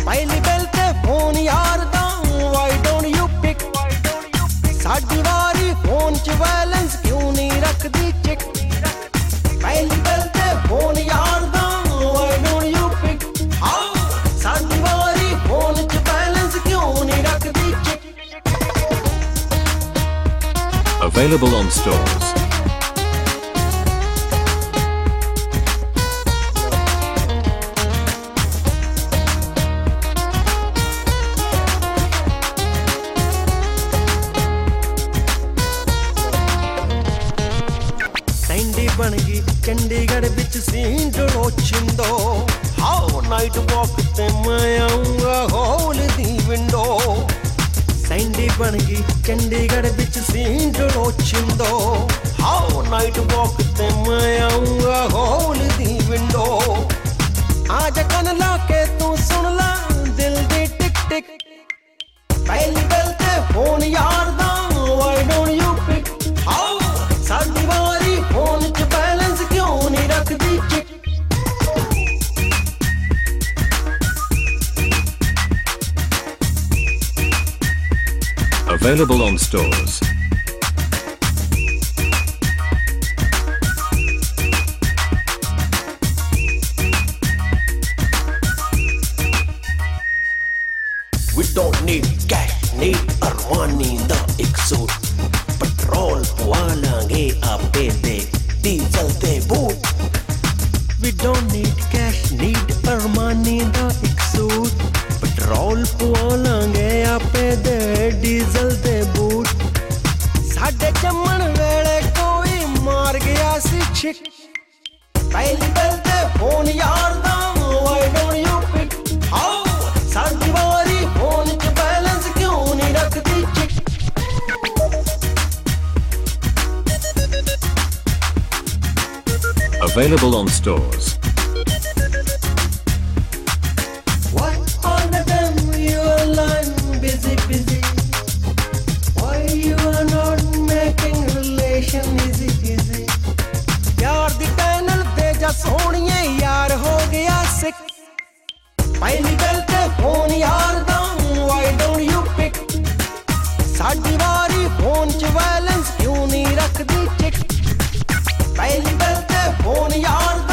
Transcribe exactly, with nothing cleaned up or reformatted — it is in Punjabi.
ਪਹਿਲੀ ਬੈਲ ਤੇ ਫੋਨ ਯਾਰ ਦਾ why don't you pick ਸਾਡੀ ਵਾਰੀ ਫੋਨ ਚ ਬੈਲੈਂਸ ਕਿਉਂ ਨਹੀਂ ਰੱਖਦੀ ਚਿਕ ਪਹਿਲੀ ਬੈਲ ਤੇ ਫੋਨ ਯਾਰ ਦਾ why don't you pick ਹਾਂ ਸਾਡੀ ਵਾਰੀ ਫੋਨ ਚ ਬੈਲੈਂਸ ਕਿਉਂ ਨਹੀਂ ਰੱਖਦੀ chick Available on stores. Sandy ਬਣ ਗਈ ਚੰਡੀਗੜ੍ਹ ਵਿੱਚ ਸੀਨ ਰੋਚਿੰਦੋ ਹਾਓ ਨਾਈਟ ਵਾਕ ਤੇ ਮੈਂ ਆਉਂਗਾ ਹੋਲ ਦੀ ਵਿੰਡੋ ਸੈਂਡੀ ਬਣ ਗਈ ਚੰਡੀਗੜ੍ਹ ਵਿੱਚ ਸੀਨ ਰੋਚਿੰਦੋ ਹਾਓ ਨਾਈਟ ਵਾਕ ਤੇ ਮੈਂ ਆਉਂਗਾ ਹੋਲ ਦੀ ਵਿੰਡੋ ਆ ਜਾ ਕੰਨ ਲਾ ਕੇ ਤੂੰ ਸੁਣ ਲਾ ਦਿਲ ਦੀ ਟਿਕ ਟਿਕ ਪਹਿਲੀ ਬੈਲ ਤੇ ਫੋਨ ਯਾਰ ਦਾ why don't you pick ਹਾਓ ਸਾਡੀ ਵਾਰੀ ਫੋਨ ਚ ਬੈਲੈਂਸ ਕਿਉਂ ਨਹੀਂ ਰੱਖਦੀ chick Available on stores. We don't need cash, need Armani ਦਾ ਇੱਕ ਸੂਟ ਪੈਟਰੋਲ ਪਵਾ ਲਾਂਗੇ ਆਪੇ ਦੇ ਡੀਜ਼ਲ ਤੇ boot We don't need cash, need Armani ਦਾ ਇੱਕ ਸੂਟ ਪੈਟਰੋਲ ਪਵਾ ਲਾਂਗੇ ਆਪੇ ਦੇ ਡੀਜ਼ਲ ਤੇ ਬੂਟ ਸਾਡੇ ਜੰਮਣ ਵੇਲੇ ਕੋਈ ਮਾਰ ਗਿਆ ਸੀ ਛਿਕ ਪਹਿਲੀ ਬੈਲ ਤੇ ਫੋਨ ਯਾਰ ਦਾ why don't you pick ਹਾਓ ਸਾਡੀ ਵਾਰੀ ਫੋਨ ਚ ਬੈਲੈਂਸ ਕਿਉਂ ਨਹੀਂ ਰੱਖਦੀ chick Available on stores. Why all the time you are lying busy, busy? Why you are not making relation easy, easy? यार दी टैनल दे जा सोनिए यार हो गया sick ਪਹਿਲੀ ਬੈਲ ਤੇ ਫੋਨ ਯਾਰ ਦਾ why don't you pick ਸਾਡੀ ਵਾਰੀ ਫੋਨ ਚ ਬੈਲੈਂਸ ਕਿਉਂ ਨਹੀਂ ਰੱਖਦੀ ਚਿਕ ਪਹਿਲੀ ਬੈਲ ਤੇ ਫੋਨ ਯਾਰ